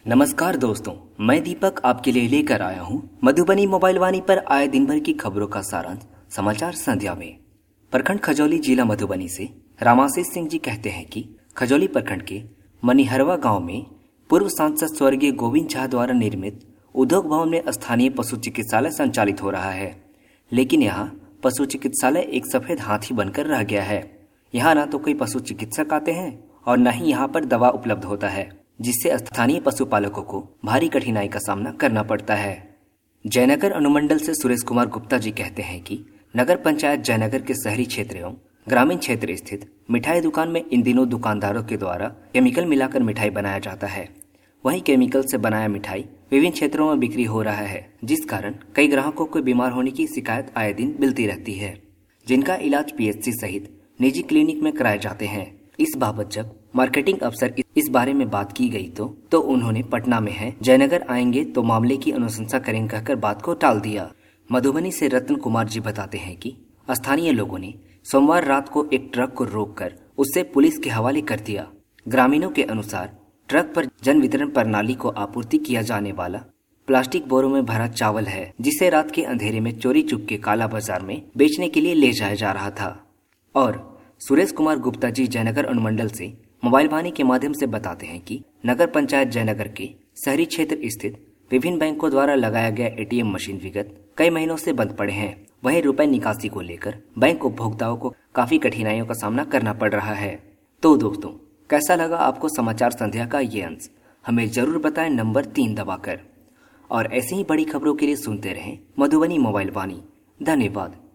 नमस्कार दोस्तों, मैं दीपक आपके लिए लेकर आया हूं मधुबनी मोबाइल वाणी पर आए दिन भर की खबरों का सारांश समाचार संध्या में। प्रखंड खजौली जिला मधुबनी से रामाशीष सिंह जी कहते हैं कि खजौली प्रखंड के मनीहरवा गांव में पूर्व सांसद स्वर्गीय गोविंद झा द्वारा निर्मित उद्योग भवन में स्थानीय पशु चिकित्सालय संचालित हो रहा है, लेकिन यहाँ पशु चिकित्सालय एक सफेद हाथी बनकर रह गया है। यहाँ न तो कोई पशु चिकित्सक आते हैं और न ही यहाँ पर दवा उपलब्ध होता है, जिससे स्थानीय पशुपालकों को भारी कठिनाई का सामना करना पड़ता है। जयनगर अनुमंडल से सुरेश कुमार गुप्ता जी कहते हैं कि नगर पंचायत जयनगर के शहरी क्षेत्र एवं ग्रामीण क्षेत्र स्थित मिठाई दुकान में इन दिनों दुकानदारों के द्वारा केमिकल मिलाकर मिठाई बनाया जाता है। वहीं केमिकल से बनाया मिठाई विभिन्न क्षेत्रों में बिक्री हो रहा है, जिस कारण कई ग्राहकों को बीमार होने की शिकायत आए दिन मिलती रहती है, जिनका इलाज पीएचसी सहित निजी क्लिनिक में कराए जाते हैं। इस बाबत जब मार्केटिंग अफसर इस बारे में बात की गई तो उन्होंने पटना में है, जयनगर आएंगे तो मामले की अनुशंसा करेंगे कहकर बात को टाल दिया। मधुबनी से रत्न कुमार जी बताते हैं कि स्थानीय लोगों ने सोमवार रात को एक ट्रक को रोककर उससे पुलिस के हवाले कर दिया। ग्रामीणों के अनुसार ट्रक पर जन वितरण प्रणाली को आपूर्ति किया जाने वाला प्लास्टिक बोरों में भरा चावल है, जिसे रात के अंधेरे में चोरी चुप के काला बाजार में बेचने के लिए ले जाया जा रहा था। और सुरेश कुमार गुप्ता जी जयनगर अनुमंडल से मोबाइल वाणी के माध्यम से बताते हैं कि नगर पंचायत जयनगर के शहरी क्षेत्र स्थित विभिन्न बैंकों द्वारा लगाया गया एटीएम मशीन विगत कई महीनों से बंद पड़े हैं। वहीं रुपए निकासी को लेकर बैंक उपभोक्ताओं को काफी कठिनाइयों का सामना करना पड़ रहा है। तो दोस्तों, कैसा लगा आपको समाचार संध्या का ये अंश? हमें जरूर बताएं नंबर 3 दबाकर। और ऐसी ही बड़ी खबरों के लिए सुनते रहें मधुबनी मोबाइल वाणी। धन्यवाद।